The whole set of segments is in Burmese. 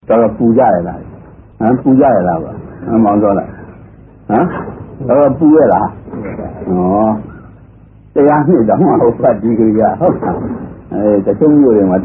တော့ပူကြရလားပူကြရလားပါမောင်တော့လားတော့ပူရလားတရားနှစ်တော့မဟုတ်ဖတ်ဒီကြဟုတ်တချို့မျိုးတွေမှာ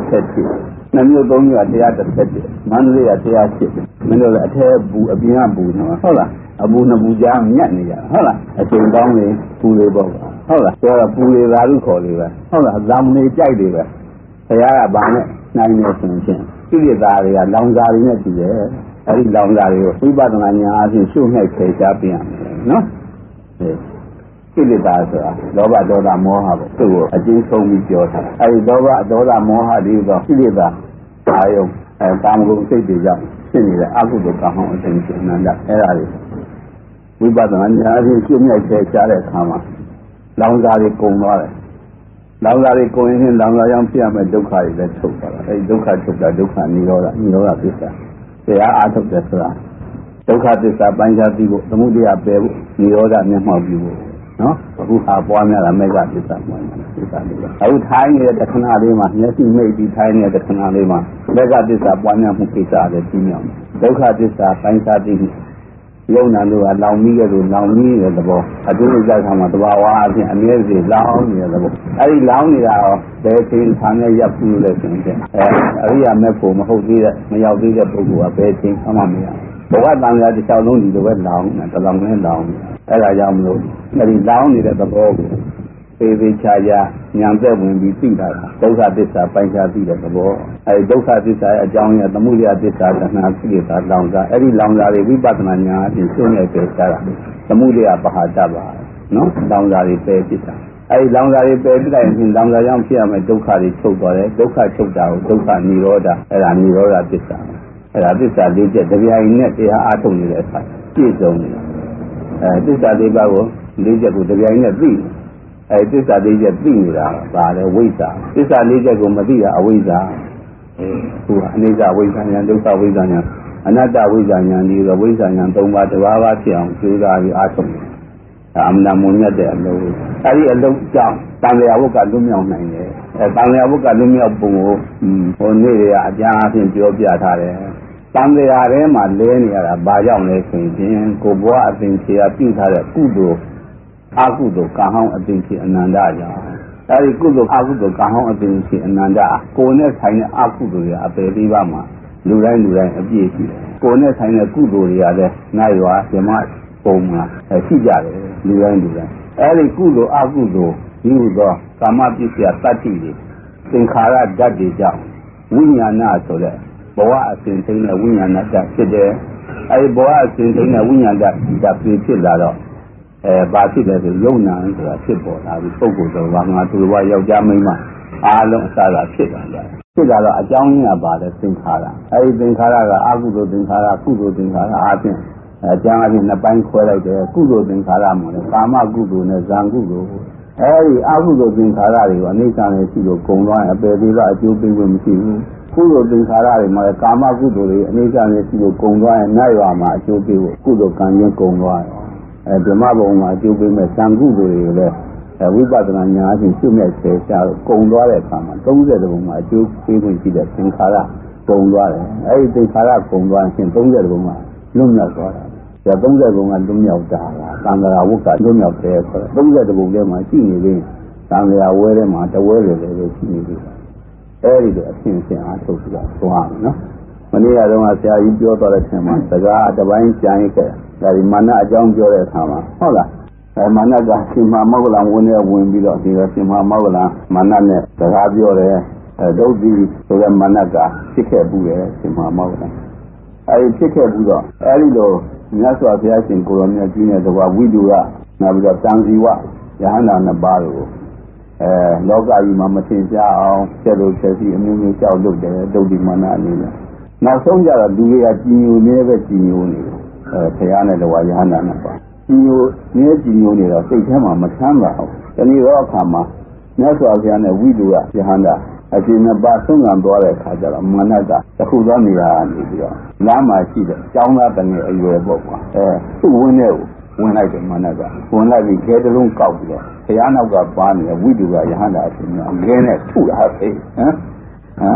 130နှစ်မျိုး3မျိုးက130မန္တလေးက108မင်းတို့လည်းအထက်ဘူးအပြင်ကဘူးနော်ဟုတ်လားအဘူးနှစ်ဘူးကြားမြတ်နေကြဟုတ်လားအချိန်ကောင်းလေပူလေပေါ့ဟုတ်လားဆိုတော့ပူလေသာလို့ခေါ်လေပဲဟုတ်လားလောင်နေကြိုက်လေပဲဘုရားကဘာနဲ့နိုင်နေဆိုရင်ကိလေသာတွေကလောင်စာတွေနဲ့တည်တယ်အဲဒီလောင်စာတွေကိုဝိပဿနာဉာဏ်အပြင်ရှုနှိုက်ဖယ်ရှားပြရမယ်နော်ကိလေသာဆိုတာလောဘဒေါသမောဟပေါ့သူ့ကိုအကျဉ်းဆုံးပြီးပြောထားတယ်အဲဒီလောဘဒေါသမောဟတွေတော့ကိလေသာအာယုကာမဂုဏ်စိတ်တွေကြောင့်ဖြစ်နေတဲ့အကုသိုလ်ကောင်းအောင်အစဉ်ရှင်နန္ဒအဲ့ဒါတွေဝိပဿနာဉာဏ်အပြင်ရှုနှိုက်ဖယ်ရှားတဲ့အခါမှာလောင်စာတွေကုန်သွားတယ်လောင်စာတွေကိုရင်လောင်စာကြောင့်ဖြစ်ရမယ့်ဒုက္ခတွေလည်းထုတ်သွားတာအဲဒီဒုက္ခထုတ်တာဒုက္ခនិရောဓသစ္စာတရားအားထုတ်တယ်ဆိုတာဒုက္ခသစ္စာပိုင်းခြားသိဖို့သမုဒယပယ်ဖို့និရောဓမျက်မှောက်ပြုဖို့နော်အခုဟာပွားများတာမေဃသစ္စာပွားများတာသစ္စာလေးပါအခုထိုင်းနေတဲ့တခဏလေးမှာမျက်စိမိတ်ပြီးထိုင်းနေတဲ့တခဏလေးမှာမေဃသစ္စာပွားများမှုကိစ္စလည်းပြီးမြောက်ဒုက္ခသစ္စာပိုင်းခြားသိဖို့ယုံနာတို့ကလောင်ပြီးရလို့လောင်ပြီးတဲ့သဘောအတူတူကြောက်ဆောင်မှာတဘာဝအပြင်အမြဲတည်းလောင်နေတဲ့သဘောအဲဒီလောင်နေတာရောဘယ်ချိန်ခါနဲ့ရပ်ဘူးလဲဆိုရင်အရိယာမေဖို့မဟုတ်သေးတဲ့မရောက်သေးတဲ့ပုဂ္ဂိုလ်ကဘယ်ချိန်မှမရဘဝတန်ရာတစ်ချောင်းလုံးဒီလိုပဲလောင်နေတလောင်နဲ့လောင်အဲဒါကြောင့်မလို့အဲဒီလောင်နေတဲ့သဘောကိုသေးသေးချာချာဉာဏ်သက်ဝင်ပြီးသိတာဒုက္ခသစ္စာပိုင်းခြားသိတဲ့သဘောအဲဒီဒုက္ခသစ္စာရဲ့အကြောင်းရသမုဒယသစ္စာတဏှာကိလေသာလောင်စားအဲဒီလောင်စားတွေဝိပဿနာဉာဏ်အပြင်ရှုနေကြတာသမုဒယပဟာတပါနော်လောင်စားတွေပယ်ပြစ်တာအဲဒီလောင်စားတွေပယ်ပြစ်လိုက်ရင်လောင်စားကြောင့်ဖြစ်ရမယ့်ဒုက္ခတွေချုပ်သွားတယ်ဒုက္ခချုပ်တာကိုဒုက္ခនិရောဓအဲဒါនិရောဓသစ္စာအဲဒါသစ္စာလေးချက်တရားရင်းနဲ့တရားအားထုတ်နေတဲ့အပိုင်းပြည့်စုံနေတာသစ္စာလေးပါးကိုလေးချက်ကိုတရားရင်းနဲ့သိသစ္စာလေးချက်သိနေတာပါလေဝိဇ္ဇာသစ္စာလေးချက်ကိုမသိတာအဝိဇ္ဇာသူကအနိစ္စဝိဇ္ဇာဉာဏ်ဒုက္ခဝိဇ္ဇာဉာဏ်အနတ္တဝိဇ္ဇာဉာဏ်ဒီလိုဝိဇ္ဇာဉာဏ်၃ပါးတစ်ပါးပါးဖြစ်အောင်ကြိုးစားပြီးအားထုတ်နေတာအမှန်တမွန်မြတ်တဲ့အလုပ်အဲဒီအလုပ်ကြောင့်တန်လျာဝုတ်ကလွတ်မြောက်နိုင်တယ်တန်လျာဝုတ်ကလွတ်မြောက်ပုံကိုဟိုနေ့တွေကအကျမ်းအဖြစ်ပြောပြထားတယ်တန်လျာထဲမှာလဲနေရတာဘာကြောင့်လဲဆိုရင်ကိုဘွားအပင်ခြေကပြုထားတဲ့ကုသိုလ်အကုသိုလ်ကံဟောင်းအပင်ခြေအနန္တကြောင့်အဲဒီကုသိုလ်အကုသိုလ်ကံဟောင်းအပင်ခြေအနန္တကိုယ်နဲ့ဆိုင်တဲ့အကုသိုလ်တွေအပယ်လေးပါးမှာလူတိုင်းအပြည့်ရှိတယ်ကိုယ်နဲ့ဆိုင်တဲ့ကုသိုလ်တွေကလည်းနိုင်ရွာဓမ္မပုံမှာရှိကြတယ်လူတိုင်းအဲဒီကုသိုလ်အကုသိုလ်ဒီလိုသောကာမပစ္စယတတ္တိတွေသင်္ခါရဓာတ်တွေကြောင့်ဝိညာဏဆိုတဲ့ဘဝအစဉ်သိတဲ့ဝိညာဏဓာတ်ဖြစ်တယ်အဲဒီဘဝအစဉ်သိတဲ့ဝိညာဏဓာတ်ဖြစ်လာတော့ဘာဖြစ်လဲဆိုယုံနာဆိုတာဖြစ်ပေါ်လာပြီးပုဂ္ဂိုလ်တော်ကငါသူတော်ယောက်ျားမိန်းမအားလုံးအစသာဖြစ်လာတယ်ဖြစ်လာတော့အကြောင်းရင်းကပါလဲသင်္ခါရအဲဒီသင်္ခါရကအကုသိုလ်သင်္ခါရကုသိုလ်သင်္ခါရအားဖြင့်အကျမ်းအပြင်နှစ်ပိုင်းခွဲလိုက်တယ်ကုသိုလ်သင်္ခါရမှာလဲကာမကုသိုလ်နဲ့ဇံကုသိုလ်အဲဒီအကုသိုလ်သင်္ခါရတွေကိုအနိစ္စနဲ့ရှိလို့ကုံသွားရင်အပယ်သေးကအကျိုးပေးလို့မရှိဘူးကုသိုလ်သင်္ခါရတွေမှာလဲကာမကုသိုလ်တွေအနိစ္စနဲ့ရှိလို့ကုံသွားရင်နိုင်ရွာမှာအကျိုးပေးဖို့ကုသိုလ်ကံချင်းကုံသွားတယ်ဓမ္မဘုံမှာအကျိုးပေးမဲ့ဇံကုသိုလ်တွေလည်းဝိပဿနာဉာဏ်အပြင်ရှုမဲ့ဆယ်ရှားကုံသွားတဲ့အခါမှာ30ဘုံမှာအကျိုးပေးခွင့်ရှိတဲ့သင်္ခါရကုံသွားတယ်အဲဒီသင်္ခါရကုံသွားရင်30ဘုံမှာလွတ်မြောက်သွားတာဒါ30ဘုံကလွတ်မြောက်တာကသံဃာဝုတ်ကလွတ်မြောက်တယ်ဆိုတော့30ဘုံထဲမှာရှိနေသေးသံဃာဝဲထဲမှာတဝဲလေလည်းရှိနေသေးတယ်အဲဒီလိုအဖြစ်အစဉ်အားထုတ်ပြီးတော့သွားမယ်နော်မနေ့ကတော့ဆရာကြီးပြောသွားတဲ့အချိန်မှာစကားတစ်ပိုင်းကြံရခဲ့ဒါဒီမာနအကြောင်းပြောတဲ့အခါမှာဟုတ်လားမာနကရှင်မမောဂလဝင်ပြီးတော့ဒီရှင်မမောဂလမာနနဲ့စကားပြောတယ်ဒုတိဆိုတဲ့မာနကဖြစ်ခဲ့ဘူးလေရှင်မမောဂလအဲဒီဖြစ်ခဲ့ဘူးတော့အဲဒီလိုမြတ်စွာဘုရားရှင်ကိုရောမြတ်ကြီးနဲ့တကွာဝိတုကနောက်ပြီးတော့တန်ဇီဝယဟန္တာနှစ်ပါးကိုလောကကြီးမှာမထင်ရှားအောင်ကျက်လို့ချက်စီအမျိုးမျိုးကြောက်လုပ်တယ်ဒုတိမာနအနေနဲ့နောက်ဆုံးကြတော့လူတွေကကြည်ညိုနေပဲကြည်ညိုနေတယ်ဘုရားနဲ့တကွာယဟန္တာနှစ်ပါးကြည်ညိုနေတော့စိတ်ထဲမှာမချမ်းသာဘူးဒီနေ့တော့အခါမှာမြတ်စွာဘုရားနဲ့ဝိတုကယဟန္တာအရှင်နှစ်ပါးဆုံးခံသွားတဲ့အခါကျတော့မာနကတစ်ခုသောနေရာနေပြီးတော့လမ်းမှာရှိတဲ့ကျောင်းသားတငယ်အရွယ်ပေါ့ကွာသူ့ဝင်းထဲကိုဝင်လိုက်တယ်မာနကဝင်လိုက်ပြီးခဲတလုံးကောက်ပြီးတော့ဘုရားနောက်ကပါနေတဲ့ဝိတုကယဟန္တာအရှင်ကအငဲနဲ့ထုတာပဲဟမ်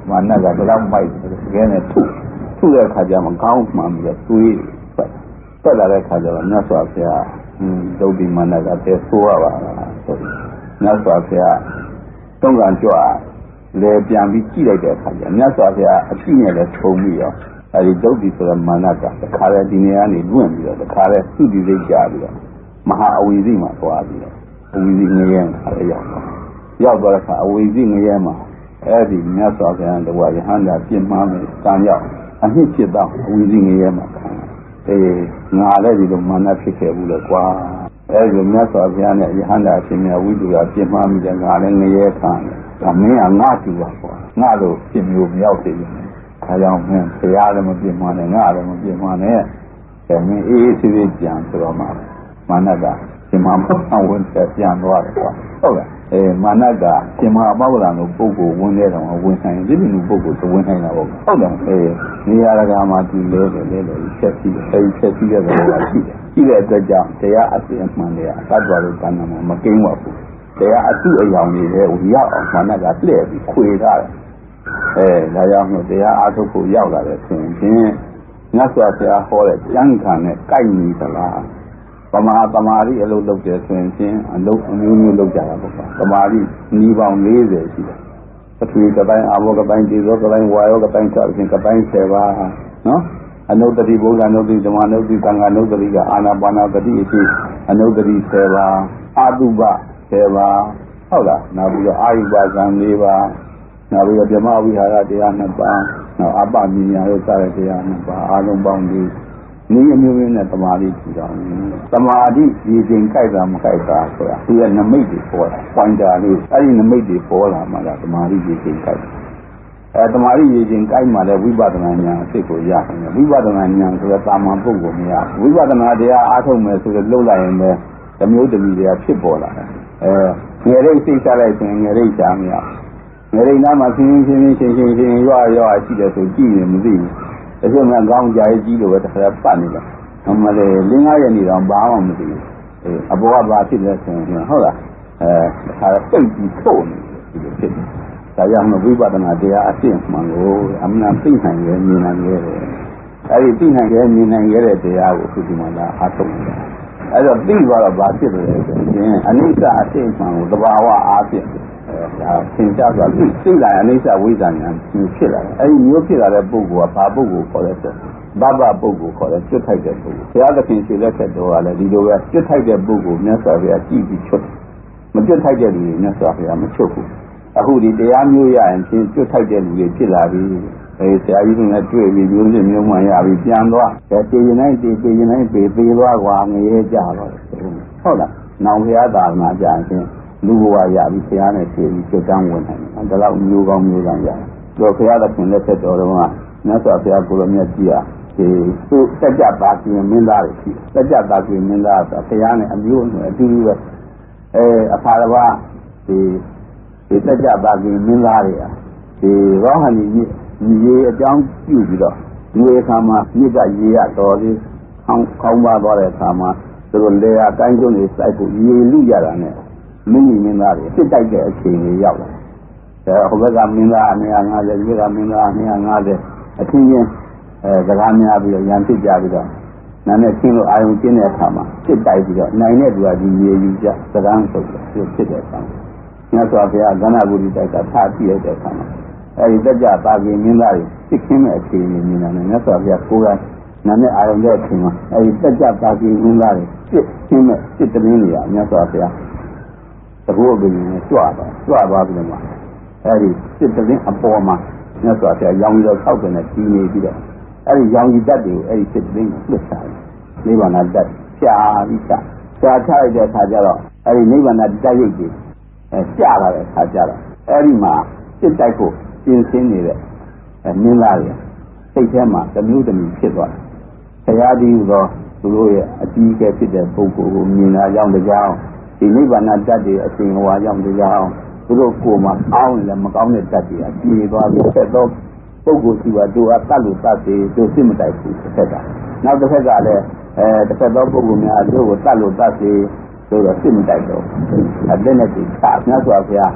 မာနကဒါတော့မိုက်တယ်တကယ်နဲ့ထုတဲ့ခါကျမှကောင်းမှပြီးတော့သွေးပတ်လာတဲ့ခါကျတော့မြတ်စွာဘုရားဒုတိမာနကတဲဆိုးရပါလားဆိုပြီးမြတ်စွာဘုရားတုံးကံကြွလဲပြန်ပြီးကြည့်လိုက်တဲ့အခါကျမြတ်စွာဘုရားအရှိနဲ့လည်းထုံပြီးတော့အဲဒီဒုတိဆိုတဲ့မာနကတခါတည်းဒီနေရာနေလွင့်ပြီးတော့တခါတည်းသုတိစိတ်ကြပြီးတော့မဟာအဝိဇ္ဇိမှာသွားပြီးတော့အဝိဇ္ဇိငရဲခါလည်းရောက်သွားတဲ့အခါအဝိဇ္ဇိငရဲမှာအဲဒီမြတ်စွာဘုရားတဝါယဟန္တာပြင်းမှန်းပြီးကံရောက်အနှစ်ဖြစ်တော့အဝိဇ္ဇိငရဲမှာခံငါလည်းဒီလိုမာနဖြစ်ခဲ့ဘူးလေကွာအဲဒီမြတ်စွာဘုရားနဲ့ယဟန္တာအရှင်မြတ်ဝိတုကပြင်းမှန်းပြီးငါလည်းငရဲခံတယ်ဒါမင်းကငါ့တူပါကွာငါတို့ဖြစ်မျိုးမရောက်သေးဘူးဒါကြောင့်မင်းဘုရားလည်းမပြင်းမှန်းနဲ့ငါလည်းမပြင်းမှန်းနဲ့ဒါမင်းအေးဆေးဆေးကြံဆိုတော့မှမာနကရှင်မမောဟဝင်ပြန်သွားတယ်ကွာဟုတ်လားမာနကရှင်မမောဟလာလို့ပုဂ္ဂိုလ်ဝင်တဲ့တော့ဝင်ဆိုင်ဒီလိုပုဂ္ဂိုလ်သဝင်နိုင်တာပေါ့ဟုတ်တယ်နေရာကမှာသူလဲချက်ပြီးချက်ပြီးတဲ့သဘောရှိတယ်ရှိတဲ့အတွက်ကြောင့်တရားအစဉ်မှန်တရားသတ္တဝါတို့ကဏ္ဍမှာမကင်းပါဘူးတရားအတုအယောင်တွေလည်းရောက်အောင်မာနကလှည့်ပြီးခွေထားတယ်ဒါကြောင့်မို့တရားအားထုတ်ဖို့ရောက်လာတယ်ဆိုရင်မြတ်စွာဘုရားဟောတဲ့ကျမ်းဂန်နဲ့ကိုက်ညီသလားပမာသမာဓိအလုပ်လုပ်တယ်ဆိုရင်အလုပ်အမျိုးမျိုးလုပ်ကြတာပေါ့သမာဓိဤပေါင်း40ရှိတယ်ပထဝီကပိုင်းအာဘောကပိုင်းဒေဇောကပိုင်းဝါယောကပိုင်းစသဖြင့်ကပိုင်း10ပါးနော်အနုတ္တိဘုရားနုတ္တိဓမ္မနုတ္တိသံဃာနုတ္တိကအာနာပါနာတတိအဖြစ်အနုတ္တိ10ပါးအာတုပ10ပါးဟုတ်လားနောက်ပြီးတော့အာယုပဇံ4ပါးနောက်ပြီးတော့ဓမ္မဝိဟာရတရား2ပါးနောက်အပ္ပမြညာတို့စတဲ့တရား2ပါးအားလုံးပေါင်းပြီးနည်းအမျိုးမျိုးနဲ့သမာဓိထူထောင်သမာဓိဒီချိန်ကြိုက်တာမကြိုက်တာဆိုတာသူရဲ့နမိတ်တွေပေါ်တာပွိုင်တာလေးအဲဒီနမိတ်တွေပေါ်လာမှလားသမာဓိဒီချိန်ကြိုက်သမာဓိဒီချိန်ကြိုက်မှလည်းဝိပဿနာဉာဏ်အစ်ကိုရတယ်ဝိပဿနာဉာဏ်ဆိုတဲ့တာမန်ပုဂ္ဂိုလ်မရဝိပဿနာတရားအားထုတ်မယ်ဆိုတော့လှုပ်လိုက်ရင်ပဲဓမျိုးတမီတွေကဖြစ်ပေါ်လာတယ်ငယ်ရိတ်စိတ်ချလိုက်ရင်ငယ်ရိတ်ချာမရငယ်ရိတ်နားမှာရှင်းရွာရှိတယ်ဆိုကြည့်ရင်မသိဘူးတချို့ကကောင်းကြကြီးလို့ပဲတစ်ခါပတ်နေတယ်။မလေး5ရက်နေတော့ဘာမှမသိဘူး။အပေါ်ကဘာဖြစ်လဲဆိုရင်ဟုတ်လားတစ်ခါပိတ်ပြီးထုတ်နေဒီလိုဖြစ်တယ်။ဒါကြောင့်ဝိပဿနာတရားအရှင်းမှန်ကိုအမှန်သိနိုင်ရမြင်နိုင်ရတယ်။အဲဒီသိနိုင်ရမြင်နိုင်ရတဲ့တရားကိုဒီမှာလာအားထုတ်နေတာ။အဲတော့သိသွားတော့ဘာဖြစ်လဲဆိုရင်အနိစ္စအရှင်းမှန်ကိုသဘာဝအားဖြင့်ဒါသင်ကြားသွားသိလာအနိစ္စဝိဇ္ဇာဉာဏ်ဖြစ်လာတယ်အဲဒီမျိုးဖြစ်လာတဲ့ပုဂ္ဂိုလ်ကဘာပုဂ္ဂိုလ်ခေါ်လဲဆိုဘဘပုဂ္ဂိုလ်ခေါ်တယ်ကျွတ်ထိုက်တဲ့ပုဂ္ဂိုလ်ဘုရားသခင်ရှင်လက်ထက်တော်ကလည်းဒီလိုပဲကျွတ်ထိုက်တဲ့ပုဂ္ဂိုလ်မြတ်စွာဘုရားကြည့်ပြီးချွတ်မကျွတ်ထိုက်တဲ့လူတွေမြတ်စွာဘုရားမချွတ်ဘူးအခုဒီတရားမျိုးရရင်ချင်းကျွတ်ထိုက်တဲ့လူတွေဖြစ်လာပြီဆရာကြီးကလည်းတွေ့ပြီးမျိုးစစ်မျိုးမှန်ရပြီးပြန်သွားတည်ရင်တိုင်းပေးသွားကွာငရဲကြတော့ဟုတ်လားနောင်ဘုရားသာသနာကြရင်လူဘဝရပြီးဆရာနဲ့တွေ့ပြီးကျွတ်တန်းဝင်နိုင်တယ်ဒါတော့မျိုးကောင်းမျိုးကောင်းရတယ်တော့ဘုရားသခင်လက်ထက်တော်ကမြတ်စွာဘုရားကိုယ်တော်မြတ်ကြီးဟာဒီသူစัจ java ကျင်မင်းသားတွေရှိစัจ java ကျင်မင်းသားဆိုဘုရားနဲ့အမျိုးနဲ့အတူတူပဲအဖာတစ်ပါးဒီစัจ java ကျင်မင်းသားတွေဟာဒီရောဟန်ကြီးရေအကြောင်းပြုပြီးတော့ဒီအခါမှာမြစ်ကရေရတော်လေးခေါင်းပါသွားတဲ့အခါမှာသူတို့လေယာတိုင်းကျုံတွေစိုက်ဖို့ရေလူရတာနဲ့မင်းသားတွေစစ်တိုက်တဲ့အချိန်ကြီးရောက်လာဟိုဘက်ကမင်းသား250ဒီဘက်ကမင်းသား250အချင်းချင်းစကားများပြီးတော့ရန်ဖြစ်ကြပြီးတော့နာနဲ့ချင်းလို့အာယုံကျင်းတဲ့အခါမှာစစ်တိုက်ပြီးတော့နိုင်တဲ့သူကဒီရေယူကြစကားဆိုပြီးဖြစ်တဲ့အခါမြတ်စွာဘုရားကဏ္ဍဂုတိတိုက်ကထားပြည့်တဲ့အခါမှာအဲဒီတက်ကြပါကင်းမင်းသားတွေစစ်ခင်းမဲ့အခြေအနေမြင်လာတယ်မြတ်စွာဘုရားကိုယ်ကနာနဲ့အာယုံတဲ့အချိန်မှာအဲဒီတက်ကြပါကင်းမင်းသားတွေစစ်ခင်းမဲ့စစ်တမင်းတွေကမြတ်စွာဘုရားသဘောပင်နဲ့ကြွသွားပြီးတော့မှအဲဒီစစ်တမင်းအပေါ်မှာမြတ်စွာဘုရားရောင်ရောဆောက်တယ်နဲ့ကြီးနေပြီးတော့အဲဒီရောင်ကြီးတက်တွေကိုအဲဒီစစ်တမင်းကိုလွတ်ချတယ်နိဗ္ဗာန်တက်ရှားပြီးရှားချလိုက်တဲ့အခါကျတော့အဲဒီနိဗ္ဗာန်တက်ရိပ်တွေရှားလာတဲ့အခါကျတော့အဲဒီမှာစစ်တိုက်ဖို့ပြင်ဆင်နေတဲ့မင်းသားတွေစိတ်ထဲမှာတမျိုးတမျိုးဖြစ်သွားတယ်ဘုရားတည်းဟူသောသူတို့ရဲ့အကြီးအကဲဖြစ်တဲ့ပုဂ္ဂိုလ်ကိုမြင်လာကြောင်းတရားဒီနိဗ္ဗာန်တက်တွေအရှင်ဟောကြောင်းတရားသူတို့ကိုယ်မှာအောင်းလည်းမကောင်းတဲ့တက်တွေအပြေသွားပြီးဆက်တော့ပုဂ္ဂိုလ်ရှိပါတို့အတတ်လို့တတ်တယ်တို့စစ်မတိုက်ဘူးတစ်ခါကနောက်တစ်ခါကလည်းတစ်ခါတော့ပုဂ္ဂိုလ်များတို့ကိုတတ်လို့တတ်တယ်ဆိုတော့စစ်မတိုက်တော့အတဲ့နဲ့ဒီသာမြတ်စွာဘုရား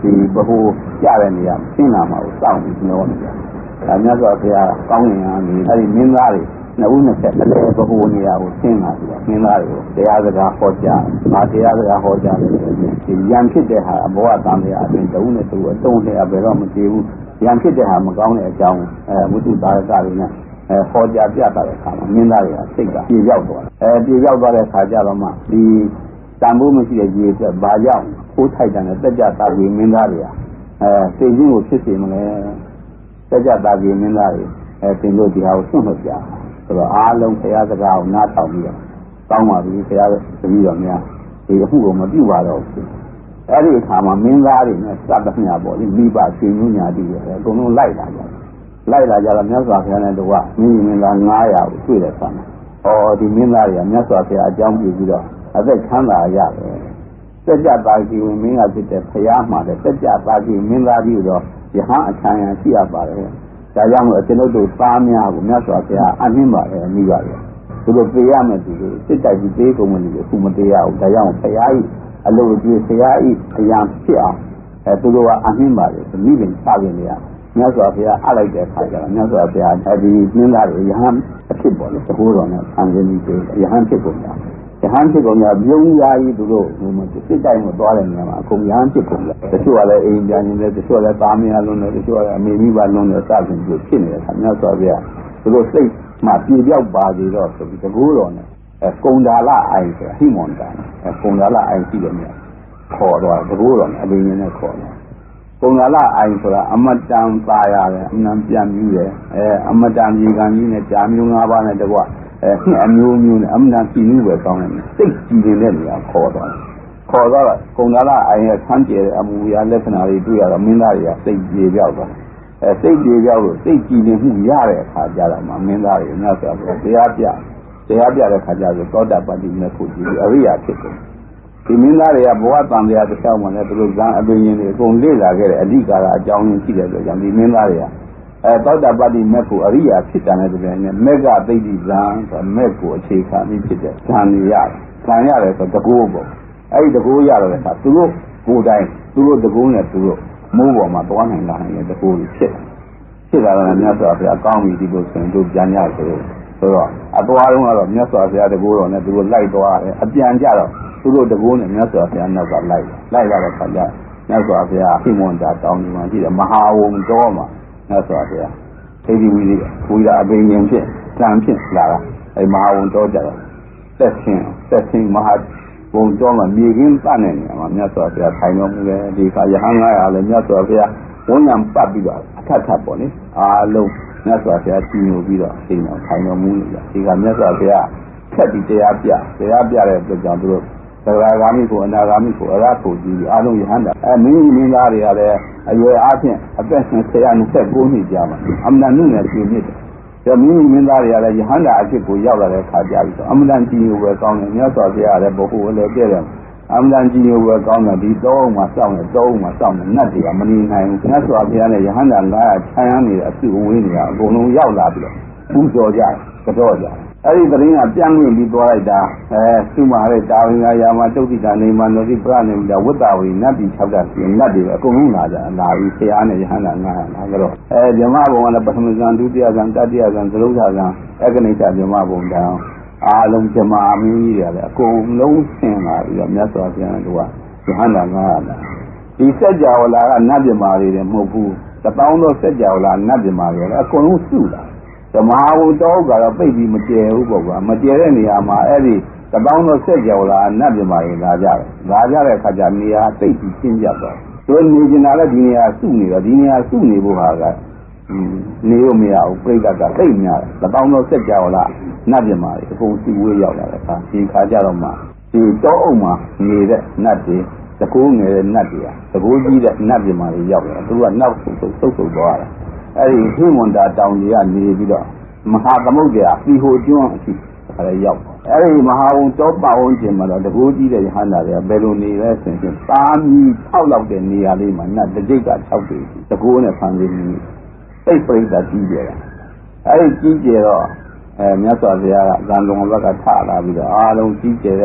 ဒီဘဟုကြတဲ့နေရာရှင်းလာမှာကိုစောင့်ပြီးပြောနေတာဒါမြတ်စွာဘုရားကောင်းငင်ကနေအဲဒီမင်းသားတွေနှစ်ဦးနှစ်ဆက်အလဲဘဟုနေရာကိုရှင်းလာပြီးတော့မင်းသားတွေကိုတရားစကားဟောကြားငါတရားစကားဟောကြားတယ်ဒီရံဖြစ်တဲ့ဟာဘဝတန်တရားအပြင်တဦးနဲ့တဦးအတုံးနဲ့ဘယ်တော့မကြည့်ဘူးရံဖြစ်တဲ့ဟာမကောင်းတဲ့အကြောင်းဝိတုသာရကတွေနဲ့ဟောကြားပြတာတဲ့အခါမှာမင်းသားတွေကစိတ်ကပြေရောက်သွားတယ်ပြေရောက်သွားတဲ့အခါကျတော့မှဒီတန်ဖိုးမရှိတဲ့ရေအတွက်ဘာကြောင့်ခိုးထိုက်တယ်နဲ့တက်ကြတာပြီးမင်းသားတွေကစိတ်ကြီးကိုဖြစ်စေမလဲတက်ကြတာပြီးမင်းသားတွေသင်တို့ဒီဟာကိုဆွန့်လွတ်ကြဆိုတော့အားလုံးဘုရားစကားကိုနားထောင်ပြီးတော့တောင်းပါပြီဘုရားတပည့်တော်များဒီအမှုကိုမပြုပါတော့ဘူးအဲ့ဒီအခါမှာမင်းသားတွေနဲ့စသမျှပေါ့လေမိဘရှင်ညညာတည်တယ်အကုန်လုံးလိုက်လာကြတော့မြတ်စွာဘုရားနဲ့တကွမင်းသား900ကိုတွေ့တဲ့ဆံဒီမင်းသားတွေကမြတ်စွာဘုရားအကြောင်းပြုပြီးတော့အသက်ချမ်းသာရတယ်စัจ java တာကြီးဝင်မင်းကဖြစ်တဲ့ဘုရားမှာတဲ့စัจ java တာကြီးမင်းသားပြီးတော့ယဟန်အချမ်းရရှိရပါတယ်ဒါကြောင့်မို့ကျွန်ုပ်တို့သားများကိုမြတ်စွာဘုရားအနှင်းပါတယ်မိပါတယ်သူတို့ပေးရမယ်သူတို့စစ်တိုက်ပြီးပေးကုန်မယ်လို့ခုမပေးရဘူးဒါကြောင့်ဘုရားကြီးအလိုအကျိုးဘုရားကြီးအရာဖြစ်အောင်သူတို့ကအနှင်းပါတယ်မိခင်စပြင်နေရမြတ်စွာဘုရားအလိုက်တဲ့အခါကျတော့မြတ်စွာဘုရားဒီမင်းသားတွေယဟန်အဖြစ်ပေါ်လို့သဘောတော်နဲ့ဆံရင်းပြီးယဟန်ဖြစ်ကုန်တာယဟန်ဖြစ်ကုန်တာပြုံးရာကြီးသူတို့စစ်တိုက်ကိုသွားတဲ့နေရာမှာအကုန်ယဟန်ဖြစ်ကုန်တယ်တချို့ကလည်းအိမ်ပြန်နေတယ်တချို့ကလည်းသားမယားလုံးတယ်တချို့ကလည်းအမေမိဘလုံးတယ်စသဖြင့်ဖြစ်နေတဲ့အခါမြတ်စွာဘုရားသူတို့စိတ်မှပြေပြောက်ပါစေတော့ဆိုပြီးတကူတော်နဲ့ကုံဒါလအိုင်ဆိုတာဟိမွန်တာကုံဒါလအိုင်ရှိတယ်မြတ်ခေါ်တော့တကူတော်နဲ့အဘိညာဉ်နဲ့ခေါ်တယ်ကုံဒါလအိုင်ဆိုတာအမတန်ပါရတယ်အမှန်ပြန်ပြီးတယ်အမတန်မြေကန်ကြီးနဲ့ကြာမျိုး၅ပါးနဲ့တကွနှစ်အမျိုးမျိုးနဲ့အမှန်ပြည်မှုပဲကောင်းတယ်စိတ်ကြည်နေတဲ့နေရာခေါ်တော့ကုံဒါလအိုင်ရဲ့ဆန်းကျဲတဲ့အမူအရာလက္ခဏာတွေတွေ့ရတော့မင်းသားတွေကစိတ်ပြေပြောက်သွားစိတ်ပြေပြောက်လို့စိတ်ကြည်နေမှုရတဲ့အခါကျတော့မှမင်းသားတွေမြတ်စွာဘုရားတရားပြတဲ့အခါကျတော့သောတာပတ္တိမေဖို့ကြည့်အရိယာဖြစ်တယ်ဒီမင်းသားတွေကဘဝတန်တရားတစ်လျှောက်မှလည်းသူတို့ဇံအပင်ရှင်တွေအကုန်လေ့လာခဲ့တဲ့အဓိကာရအကြောင်းရင်းရှိတဲ့အတွက်ကြောင့်ဒီမင်းသားတွေကသောတာပတ္တိမေဖို့အရိယာဖြစ်တယ်တဲ့ပြန်နဲ့မေဃသိတိဇံဆိုတာမေကိုအခြေခံပြီးဖြစ်တဲ့ဇံတွေရတယ်ဇံရတယ်ဆိုတကူပေါ့အဲ့ဒီတကူရတော့တဲ့အခါသူတို့ကိုယ်တိုင်သူတို့တကူနဲ့သူတို့မိုးပေါ်မှာသွားနိုင်တာနဲ့တကူဖြစ်လာတယ်မြတ်စွာဘုရားကောင်းပြီဒီလိုဆိုရင်တို့ပြန်ရဆိုတော့အသွားလုံးကတော့မြတ်စွာဘုရားတကူတော်နဲ့သူတို့လိုက်သွားတယ်အပြန်ကြတော့သူတို့တကူနဲ့မြတ်စွာဘုရားနောက်ကလိုက်လာတဲ့ခါကျမြတ်စွာဘုရားဟိမွန်တာတောင်းဒီမှာရှိတယ်မဟာဝုံတော်မှာမြတ်စွာဘုရားသိတိဝိရိယဘုရားအပင်ရှင်ဖြစ်တန်ဖြစ်လာတာအဲမဟာဝုံတော်ကြတော့သက်ချင်းမဟာဘုံတော်မှာမြေကင်းပတ်နေနေမှာမြတ်စွာဘုရားထိုင်တော်မူတယ်ဒီခါယဟန်900လည်းမြတ်စွာဘုရားဝန်ရံပတ်ပြီးတော့အထက်ပေါ့လေအားလုံးမြတ်စွာဘုရားကြီးညိုပြီးတော့အိမ်တော်ထိုင်တော်မူနေကြဒီကမြတ်စွာဘုရားဆက်ပြီးတရားပြတဲ့အတွက်ကြောင့်သူတို့သရဂါမိကိုအနာဂါမိကိုအရဟဖို့ကြီးအားလုံးယဟန္တာမင်းသားတွေကလည်းအရွယ်အားဖြင့်အသက်29နှစ်ကြာမှာအမှန်တန်နဲ့ပြည့်မြစ်တယ်မင်းသားတွေကလည်းယဟန္တာအဖြစ်ကိုရောက်လာတဲ့ခါကြပြီဆိုအမှန်တန်ကြီးညိုပဲကောင်းတယ်မြတ်စွာဘုရားလည်းဘဟုလည်းပြည့်တယ်အမှန်တန်ကြီးညိုပဲကောင်းတယ်ဒီတော့မှစောင့်နေနတ်တွေကမနေနိုင်ဘူးမြတ်စွာဘုရားနဲ့ယဟန္တာ900ခြံရမ်းနေတဲ့အစုအဝေးနေအကုန်လုံးရောက်လာပြီးတော့ပူဇော်ကြကြောကြအဲ့ဒီသတင်းကပြန်ဝင်ပြီးသွားလိုက်တာသူမာရဲ့တာဝန်ရာမှာတုတ်တိတာနေမှာနောတိပရနေမှာဝတ္တဝီနတ်ပြည်6တာပြင်နတ်တွေအကုန်လုံးလာကြလာပြီးဆရာနဲ့ယဟန္တာ900လာကြတော့ဇမဘုံကလည်းပထမဇန်ဒုတိယဇန်တတိယဇန်သရုပ်ဇန်အကနိစ္စဇမဘုံတောင်အားလုံးဇမအမင်းကြီးတွေလည်းအကုန်လုံးဆင်လာပြီးတော့မြတ်စွာဘုရားတို့ကယဟန္တာ900လာဒီစัจ java လာကနတ်ပြမာတွေလည်းမဟုတ်ဘူး1000သောစัจ java လာနတ်ပြမာတွေလည်းအကုန်လုံးစုလာဓမ္မဝတ္တောကတော့ပြိတ်ပြီးမကျဲဘူးပေါ့ကွာမကျဲတဲ့နေရာမှာအဲ့ဒီ1000သောစက်ကြော်လာနတ်ပြမာတွေလာကြတဲ့အခါကျနေရာပြိတ်ပြီးရှင်းပြသွားသူနေကျင်လာတဲ့ဒီနေရာစုနေတော့ဒီနေရာစုနေဖို့ဟာကနေလို့မရဘူးပြိတ်ကသိပ်များတယ်1000သောစက်ကြော်လာနတ်ပြမာတွေအကုန်စုဝေးရောက်လာတဲ့အခါဒီခါကျတော့မှဒီတောအုပ်မှာနေတဲ့နတ်တွေတကူငယ်တဲ့နတ်တွေတကူကြီးတဲ့နတ်ပြမာတွေရောက်လာသူကနောက်ဆုတ်သွားတယ်အဲ့ဒီဟိမွန်တာတောင်ကြီးကနေပြီးတော့မဟာသမုဒ္ဒရာပီဟိုကျွန်းအထိအဲ့ရောက်အဲ့ဒီမဟာဝုံတောပဝန်းကျင်မှာတော့တကူကြီးတဲ့ယဟန္တာတွေကဘယ်လိုနေလဲဆိုရင်သားမီ6လောက်တဲ့နေရာလေးမှာနတ်တစ်ကြိတ်က6ပေတကူနဲ့ဖန်ပြီးစိတ်ပရိသတ်ကြီးကြတယ်အဲ့ဒီကြီးကျတော့မြတ်စွာဘုရားကဇန်လုံဘက်ကထလာပြီးတော့အားလုံးကြီးကျတဲ့ယ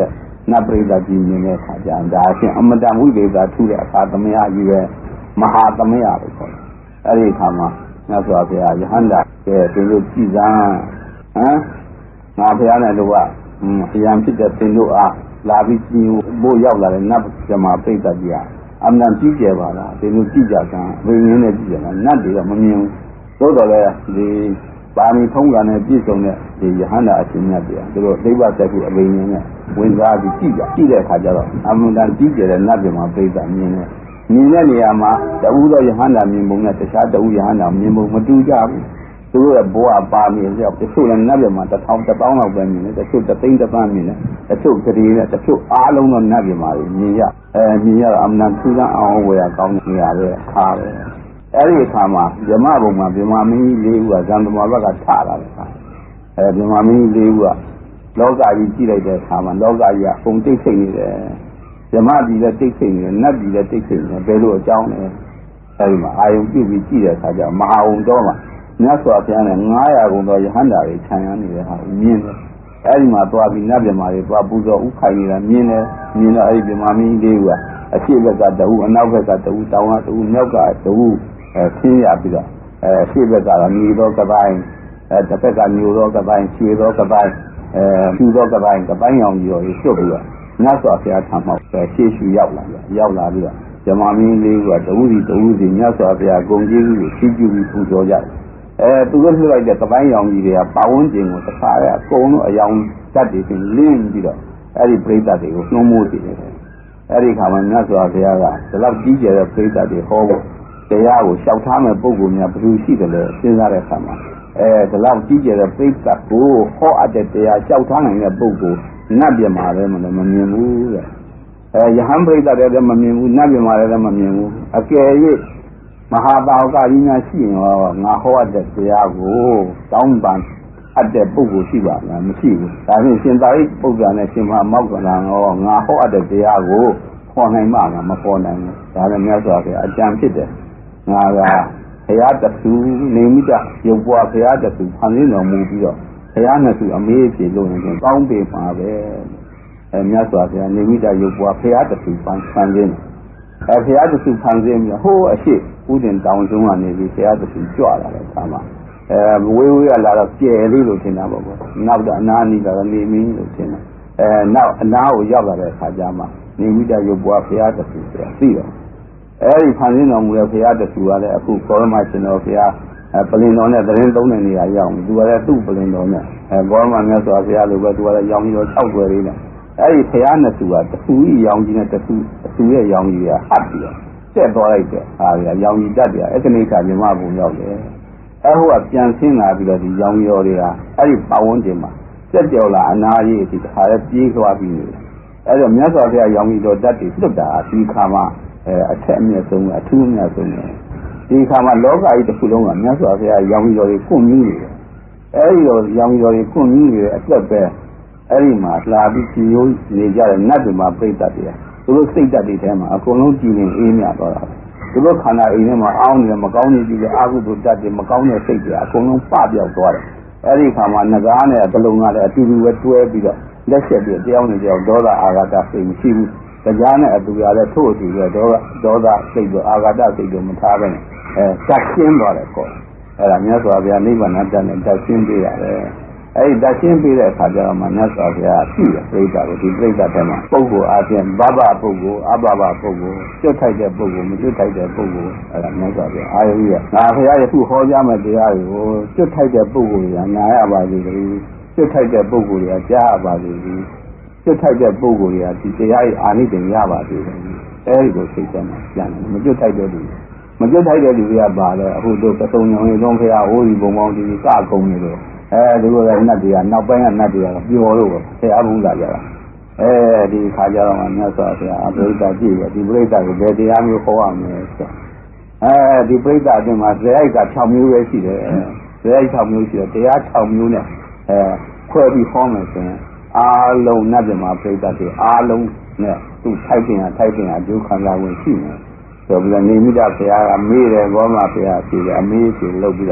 နပရိသတ်ကြီးမြင်တဲ့အခါကျဒါအချင်းအမတန်ဝိသေသထူးတဲ့အခါသမယကြီးပဲမဟာသမယလို့ခေါ်တယ်အဲ့ဒီအခါမှာမြတ်စွာဘုရားယဟန္တာကဲသူတို့ကြည်စမ်းငါဘုရားနဲ့တို့ကအရန်ဖြစ်တဲ့သင်တို့အားလာပြီးကြည်ဖို့ရောက်လာတဲ့နတ်ဇမာပရိသတ်ကြီးကအမှန်ကြည့်ကြပါလားသင်တို့ကြည့်ကြကံဝိညာဉ်နဲ့ကြည့်ကြတာနတ်တွေကမမြင်ဘူးသို့တော်လည်းဒီပါဏိထုံးကနဲ့ပြည့်စုံတဲ့ဒီယဟန္တာအရှင်မြတ်တွေကသူတို့သိဗ္ဗသက်ခုအဘိညာဉ်နဲ့ဝင်စားပြီးကြည့်တဲ့အခါကျတော့အမှန်တန်ကြည့်ကြတဲ့နတ်ဇမာပရိသတ်မြင်တဲ့နေရာမှာတဝူသောယဟန္တာမြင်ပုံနဲ့တခြားတဝူယဟန္တာမြင်ပုံမတူကြဘူးသူတို့ရဲ့ဘဝပါမီရောက်တချို့လည်းနတ်ပြည်မှာ1000 1000လောက်ပဲမြင်တယ်တချို့3သိန်း1000မြင်တယ်တချို့ကလေးနဲ့တချို့အားလုံးသောနတ်ပြည်မှာမြင်ရတော့အမှန်ထူးဆန်းအောင်ဝယ်ရကောင်းနေရတဲ့အခါပဲအဲ့ဒီအခါမှာဇမဘုံမှာဗြဟ္မာမင်းကြီး၄ဦးကဇန်သမာဘက်ကထလာတဲ့အခါဗြဟ္မာမင်းကြီး၄ဦးကလောကကြီးကြည့်လိုက်တဲ့အခါမှာလောကကြီးကအုံတိတ်ဆိတ်နေတယ်ဇမပြည်လည်းတိတ်ဆိတ်နေတယ်နတ်ပြည်လည်းတိတ်ဆိတ်နေတယ်ဘယ်လိုအကြောင်းလဲအဲ့ဒီမှာအာယုံပြုပြီးကြည့်တဲ့အခါကျမဟာဝုံတော်မှာမြတ်စွာဘုရားနဲ့900ခုသောယဟန္တာတွေခြံရနေတဲ့ဟာကိုမြင်တယ်အဲ့ဒီမှာသွားပြီးနတ်မြမာတွေသွားပူဇော်ဥခိုင်နေတာမြင်တော့အဲ့ဒီမြမာမင်းကြီးတွေကအရှိဘက်ကတဝူအနောက်ဘက်ကတဝူတောင်ကတဝူမြောက်ကတဝူဆင်းရပြီးတော့အရှိဘက်ကတော့မြေသောကပိုင်းတစ်ဖက်ကညိုသောကပိုင်းရွှေသောကပိုင်းဖြူသောကပိုင်းရောင်ကြီးရောရွတ်ပြီးတော့မြတ်စွာဘုရားထံမှာရှေ့ရှုရောက်လာပြီးတော့ဇမာမင်းလေးကတဝူစီမြတ်စွာဘုရားဂုဏ်ကျေးဇူးကိုချီးကျူးပြီးပူဇော်ကြတယ်သူတို့လှုပ်လိုက်တဲ့ကပိုင်းရောင်ကြီးတွေကပါဝန်းကျင်ကိုတစ်ခါတည်းအကုန်လုံးအယောင်ဓာတ်တွေပြင်လင်းပြီးတော့အဲ့ဒီပြိဿတွေကိုနှုံးမိုးစေတယ်အဲ့ဒီခါမှာမြတ်စွာဘုရားကဒီလောက်ကြီးကျယ်တဲ့ပြိဿတွေဟောဖို့တရားကိုလျှောက်ထားမဲ့ပုဂ္ဂိုလ်များဘယ်သူရှိတယ်လဲစဉ်းစားတဲ့အခါမှာဒီလောက်ကြီးကျယ်တဲ့ပြိဿကိုဟောအပ်တဲ့တရားလျှောက်ထားနိုင်တဲ့ပုဂ္ဂိုလ်နတ်ပြမာလည်းမမြင်ဘူးတဲ့ယဟန်ပြိဿလည်းမမြင်ဘူးနတ်ပြမာလည်းမမြင်ဘူးအကယ်၍မဟာတာဝကကြီးများရှိရင်ရောငါဟောတဲ့တရားကိုတောင်းပန်အပ်တဲ့ပုဂ္ဂိုလ်ရှိပါလားမရှိဘူးဒါဖြင့်ရှင်သာရိပုတ္တရာနဲ့ရှင်မဟာမောက္ခလန်ရောငါဟောအပ်တဲ့တရားကိုခေါ်နိုင်မှာမခေါ်နိုင်ဘူးဒါလည်းမြတ်စွာဘုရားအကြံဖြစ်တယ်ငါကဘုရားတဆူနေမိတာရုပ်ပွားဘုရားတဆူဖန်ဆင်းတော်မူပြီးတော့ဘုရားနှစ်ဆူအမေးဖြေလို့ရင်ကောင်းပေမှာပဲမြတ်စွာဘုရားနေမိတာရုပ်ပွားဘုရားတဆူဖန်ဆင်းဘုရားတဆူဖန်ဆင်းပြီးဟိုးအရှိဥဒင်တောင်ကျုံကနေပြီးဘုရားတဆူကြွလာတဲ့အခါမှာဝေးကလာတော့ကျယ်လေးလို့ထင်တာပေါ့ကွာနောက်တော့အနာနီတော့နေမင်းလို့ထင်တယ်နောက်အနာကိုရောက်လာတဲ့အခါကျမှနေမိတာရုပ်ပွားဘုရားတဆူဆိုတာသိတော့အဲဒီဖန်ဆင်းတော်မူတဲ့ဘုရားတဆူကလည်းအခုကောရမရှင်တော်ဘုရားပလင်တော်နဲ့သတင်းသုံးတဲ့နေရာရောက်ပြီသူကလည်းသူ့ပလင်တော်နဲ့ကောရမမြတ်စွာဘုရားလိုပဲသူကလည်းရောင်ကြီးတော်6ွယ်လေးနဲ့အဲဒီဘုရားနှစ်ဆူကတဆူကြီးရောင်ကြီးနဲ့တဆူရဲ့ရောင်ကြီးကဟပ်ပြီးတော့တက်သွားလိုက်တဲ့ဟာကရောင်ကြီးတတ်တယ်အက္ခဏိကမြမဘုံရောက်တယ်ဟိုကပြန်ဆင်းလာပြီးတော့ဒီရောင်ရော်တွေကအဲ့ဒီပတ်ဝန်းကျင်မှာစက်ကြော်လာအနာကြီးဒီတစ်ခါလဲပြေးသွားပြီးနေတယ်အဲ့တော့မြတ်စွာဘုရားရောင်ကြီးတော်တတ်တွေလွတ်တာဒီခါမှာအထက်အမြတ်ဆုံးအထူးအမြတ်ဆုံးဒီခါမှာလောကကြီးတစ်ခုလုံးကမြတ်စွာဘုရားရောင်ကြီးတော်တွေကွန့်မြူးနေတယ်အဲ့ဒီတော့ရောင်ကြီးတော်တွေကွန့်မြူးနေတဲ့အသက်ပဲအဲ့ဒီမှာလာပြီးကြည်ရိုးနေကြတဲ့နတ်တွေမှာပြိတ္တတွေသူတို့စိတ်ဓာတ်တွေထဲမှာအကုန်လုံးကြည်နေအေးမြသွားတာသူတို့ခန္ဓာအိမ်ထဲမှာအောင်းနေတယ်မကောင်းနေပြီလေအာဟုတုတတ်တယ်မကောင်းတဲ့စိတ်တွေအကုန်လုံးပပြောက်သွားတယ်အဲ့ဒီခါမှာငကားနဲ့ဘလုံကလည်းအတူတူပဲတွဲပြီးတော့လက်ဆက်ပြီးတယောက်နဲ့တယောက်ဒေါသအာဃာတစိတ်မရှိဘူးတရားနဲ့အတူရလည်းထို့အတူပဲဒေါသစိတ်တို့အာဃာတစိတ်တို့မထားပဲနဲ့တတ်ရှင်းသွားတယ်ကောအဲ့ဒါမြတ်စွာဘုရားနိဗ္ဗာန်တတ်နဲ့တတ်ရှင်းပေးရတယ်အဲ့ဒီတတ်ရှင်းပေးတဲ့အခါကျတော့မှမြတ်စွာဘုရားရှိတယ်ပြိဿကိုဒီပြိဿတဲ့မှာပုဂ္ဂိုလ်အချင်းဘဘပုဂ္ဂိုလ်အဘဘပုဂ္ဂိုလ်ကျွတ်ထိုက်တဲ့ပုဂ္ဂိုလ်မကျွတ်ထိုက်တဲ့ပုဂ္ဂိုလ်အဲ့ဒါမြတ်စွာဘုရားအာယုရငါဘုရားယခုဟောကြားမဲ့တရားတွေကိုကျွတ်ထိုက်တဲ့ပုဂ္ဂိုလ်တွေကနားရပါစေတည်းကျွတ်ထိုက်တဲ့ပုဂ္ဂိုလ်တွေကကြားရပါစေတည်းကျွတ်ထိုက်တဲ့ပုဂ္ဂိုလ်တွေကဒီတရားရဲ့အာနိသင်ရပါစေတည်းအဲ့ဒီကိုစိတ်ထဲမှာပြန်တယ်မကျွတ်ထိုက်တဲ့လူတွေကပါလဲအခုတို့ပစုံညောင်ရင်လုံးဘုရားဟိုဒီဘုံပေါင်းဒီကကုံနေလို့ဒီလိုလည်းနတ်တွေကနောက်ပိုင်းကနတ်တွေကပျော်လို့ဆရာဘုန်းလာကြတာဒီခါကြတော့မှမြတ်စွာဘုရားအပရိသတ်ကြည့်တယ်ဒီပရိသတ်ကိုဘယ်တရားမျိုးခေါ်ရမလဲဆိုဒီပရိသတ်အတွင်းမှာဇေယိုက်က6မျိုးပဲရှိတယ်ဇေယိုက်6မျိုးရှိတယ်တရား6မျိုးနဲ့ခွဲပြီးဟောမယ်ဆိုရင်အားလုံးနတ်ပြမှာပရိသတ်တွေအားလုံးနဲ့သူထိုက်တင်အကျိုးခံစားဝင်ရှိနေဆိုပြီးတော့နေမိတာဘုရားကမေးတယ်ဘောမဘုရားဖြေတယ်အမေးဖြေလုပ်ပြီးတော့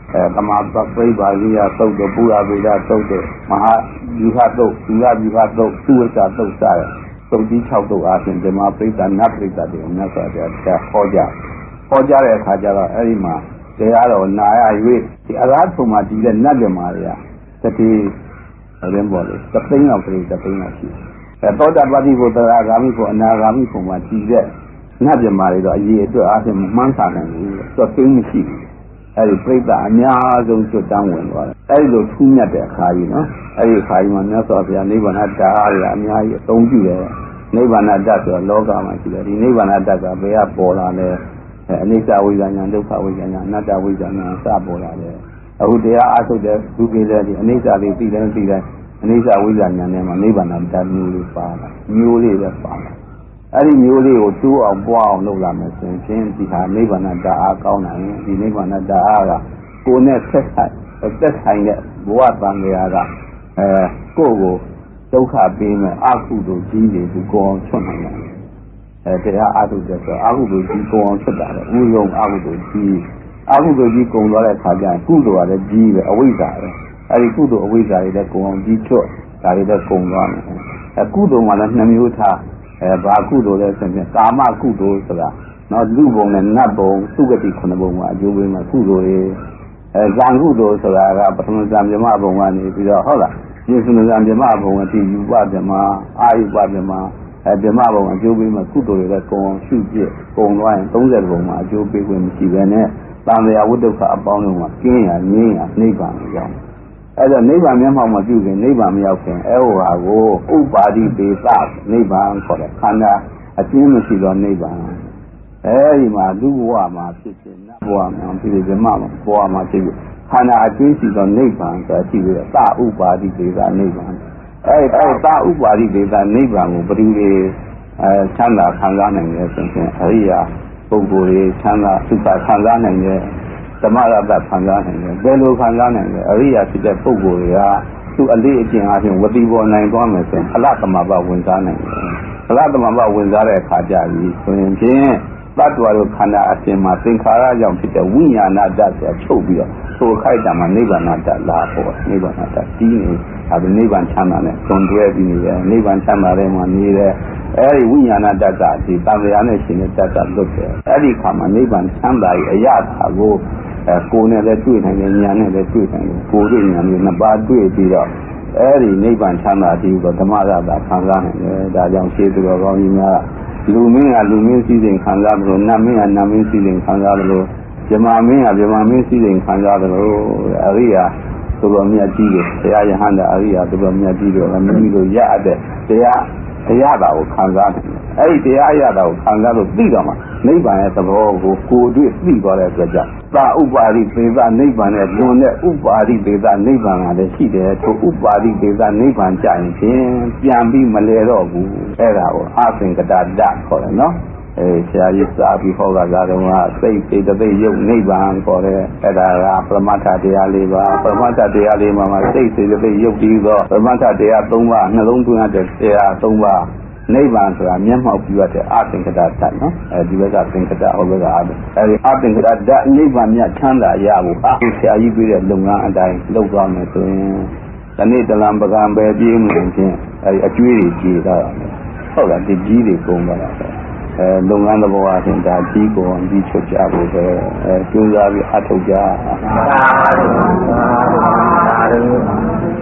တမပပိပါရိယသုတ်တဲ့ပူရဗေဒသုတ်တဲ့မဟာယူဟသုတ်သီလယူဟသုတ်သုဝိသသုတ်စတဲ့သုတ်ကြီး6သုတ်အားဖြင့်ဓမ္မပိဋကနတ်ပိဋကတွေမြတ်စွာဘုရားဟောကြားတဲ့အခါကျတော့အဲ့ဒီမှာတရားတော်နာရ၍ဒီအလားထုံမှာတည်တဲ့နတ်မြမာတွေကတတိရင်းပေါ်လေသသိန်းလောက်ပြိသသိန်းလောက်ရှိသောတာပတိဘုရားဂာမိဘုအနာဂာမိဘုမှာတည်တဲ့နတ်မြမာတွေတော့အရေးအတွက်အားဖြင့်မှန်းဆနိုင်ဘူးသူသိန်းမရှိဘူးအဲ့ဒီပြိဿအများဆုံးကျွတ်တန်းဝင်သွားတယ်အဲ့ဒီလိုထူးမြတ်တဲ့အခါကြီးနော်အဲ့ဒီအခါကြီးမှာမြတ်စွာဘုရားနိဗ္ဗာန်တရားတွေအများကြီးအသုံးပြုတယ်နိဗ္ဗာန်တတ်ဆိုတာလောကမှာရှိတယ်ဒီနိဗ္ဗာန်တတ်ကဘယ်ကပေါ်လာလဲအနိစ္စဝိဇ္ဇာဉာဏ်ဒုက္ခဝိဇ္ဇာဉာဏ်အနတ္တဝိဇ္ဇာဉာဏ်စပေါ်လာတယ်အခုတရားအထုတ်တဲ့ဒုက္ခတွေဒီအနိစ္စတွေသိတယ်အနိစ္စဝိဇ္ဇာဉာဏ်ထဲမှာနိဗ္ဗာန်တတ်မျိုးလေးပါလာမျိုးလေးပဲပါလာအဲ့ဒီမျိုးလေးကိုတိုးအောင်ပွားအောင်လုပ်လာမယ်ဆိုရင်ဒီဟာနိဗ္ဗာန်တတ်အားကောင်းနိုင်ဒီနိဗ္ဗာန်တတ်အားကကိုယ်နဲ့ဆက်ဆိုင်တဲ့ဘဝတန်ကြာကကိုယ်ကိုဒုက္ခပေးမဲ့အကုသိုလ်ကြီးတွေကိုကိုယ်အောင်ချွတ်နိုင်တယ်တရားအထုတ်တဲ့ဆိုအကုသိုလ်ကြီးကိုယ်အောင်ချွတ်တာလေဥယုံအကုသိုလ်ကြီးကုံသွားတဲ့အခါကျရင်ကုသိုလ်ကလည်းကြီးပဲအဝိဇ္ဇာပဲအဲ့ဒီကုသိုလ်အဝိဇ္ဇာတွေလည်းကိုယ်အောင်ကြီးချွတ်ဒါတွေလည်းကုံသွားတယ်ကုသိုလ်မှလည်း2မျိုးထားဘာကုသိုလ်လဲဆိုရင်ကာမကုသိုလ်ဆိုတာနော်လူဘုံနဲ့နတ်ဘုံသုဂတိ9ဘုံမှာအကျိုးပေးမှာကုသိုလ်တွေဇံကုသိုလ်ဆိုတာကပထမဇံမြမဘုံကနေပြီးတော့ဟုတ်လားဒီစနဇံမြမဘုံအတိယူပမြမအာယုပမြမမြမဘုံအကျိုးပေးမှာကုသိုလ်တွေလည်းကုံအောင်ရှုပြကုံသွားရင်30ဘုံမှာအကျိုးပေးခွင့်မရှိဘဲနဲ့တန်လျာဝိတ္တုအပေါင်းလုံးမှာကျင်းရငြင်းရနိဗ္ဗာန်ကိုရောက်အဲ့တော့နိဗ္ဗာန်မျက်မှောက်မှာပြုခင်နိဗ္ဗာန်မရောက်ခင်အဲ့ဟိုဟာကိုဥပါတိပေသနိဗ္ဗာန်ခေါ်တယ်ခန္ဓာအကျဉ်းမရှိသောနိဗ္ဗာန်အဲဒီမှာလူဘဝမှာဖြစ်ဖြစ်နတ်ဘဝမှာဖြစ်ဖြစ်ဓမ္မဘဝမှာဖြစ်ဖြစ်ခန္ဓာအကျဉ်းရှိသောနိဗ္ဗာန်ဆိုတာရှိပြီးတော့သဥပါတိပေသနိဗ္ဗာန်အဲဒီသဥပါတိပေသနိဗ္ဗာန်ကိုဘယ်သူတွေချမ်းသာခံစားနိုင်လဲဆိုရင်အရိယာပုဂ္ဂိုလ်တွေချမ်းသာသုခခံစားနိုင်တဲ့သမရတ္တခံစားနိုင်တယ်ဘယ်လိုခံစားနိုင်လဲအရိယာဖြစ်တဲ့ပုဂ္ဂိုလ်တွေကသူအလေးအကျင့်အားဖြင့်ဝတိပေါ်နိုင်သွားမယ်ဆိုရင်အလသမဘဝင်စားနိုင်တယ်အလသမဘဝင်စားတဲ့အခါကျပြီဆိုရင်ဖြင့်တတ္တဝါတို့ခန္ဓာအစဉ်မှာသင်္ခါရကြောင့်ဖြစ်တဲ့ဝိညာဏတ္တဆိုတာချုပ်ပြီးတော့သို့ခိုက်တာမှာနိဗ္ဗာန်တ္တလာပေါ်နိဗ္ဗာန်တ္တကြီးနေအဲဒီနိဗ္ဗာန်ချမ်းသာနဲ့တွန်တွဲပြီးနေတယ်နိဗ္ဗာန်ချမ်းသာတဲ့မှာနေတဲ့အဲဒီဝိညာဏတ္တဒီတန်လျာနဲ့ရှင်တဲ့တ္တလွတ်တယ်အဲဒီခါမှာနိဗ္ဗာန်ချမ်းသာရဲ့အရာသာကိုကိုယ်နဲ့လည်းတွေ့နိုင်တယ်ဉာဏ်နဲ့လည်းတွေ့နိုင်တယ်ကိုယ်တွေ့ဉာဏ်နဲ့နှစ်ပါးတွေ့ပြီးတော့အဲဒီနိဗ္ဗာန်ချမ်းသာတည်းကိုဓမ္မရတာခံစားနိုင်တယ်ဒါကြောင့်ရှင်းသူတော်ကောင်းကြီးများလူမင်းကလူမင်းစည်းစိမ်ခံစားတယ်လို့နတ်မင်းကနတ်မင်းစည်းစိမ်ခံစားတယ်လို့ဗြဟ္မာမင်းကဗြဟ္မာမင်းစည်းစိမ်ခံစားတယ်လို့အရိယာသူတော်မြတ်ကြီးတွေတရားယဟန္တာအရိယာသူတော်မြတ်ကြီးတွေမိမိတို့ရအပ်တဲ့တရားတာကိုခံစားတယ်အဲ့ဒီတရားရတာကိုခံစားလို့သိတော့မှနိဗ္ဗာန်ရဲ့သဘောကိုကိုယ်တွေ့သိသွားတဲ့အတွက်ကြောင့်သာဥပါရိသေသနိဗ္ဗာန်နဲ့လွန်တဲ့ဥပါရိသေသနိဗ္ဗာန်ကလည်းရှိတယ်ထိုဥပါရိသေသနိဗ္ဗာန်ကြရင်ဖြင့်ပြန်ပြီးမလဲတော့ဘူးအဲ့ဒါကိုအသင်္ကတတခေါ်တယ်နော်ဆရာကြီးစာပြီးဟောတာကတော့စိတ်စိတ်တသိရုပ်နိဗ္ဗာန်ခေါ်တယ်အဲ့ဒါကပရမတ္ထတရား၄ပါးပရမတ္ထတရား၄ပါးမှာစိတ်စိတ်တသိရုပ်ပြီးတော့ပရမတ္ထတရား၃ပါးနှလုံးသွင်းရတဲ့တရား၃ပါးနိဗ္ဗာန်ဆိုတာမျက်မှောက်ပြုရတဲ့အသင်္ကတတနော်အဲဒီဘက်ကသင်္ကတဟောဘက်ကအဲဒီအသင်္ကတတနိဗ္ဗာန်မြတ်ချမ်းသာရဖို့ဆရာကြီးပြတဲ့လုပ်ငန်းအတိုင်းလုပ်သွားမယ်ဆိုရင်ဒီနေ့တလံပကံပဲပြေးမှုဖြင့်အဲဒီအကျွေးတွေကြေသွားတာဟုတ်လားဒီကြီးတွေကုန်သွားတာလုပ်ငန်းသဘောအချင်းဒါကြီးကိုကြီးချုပ်ကြဖို့ပဲကျိုးစားပြီးအထောက်ကြ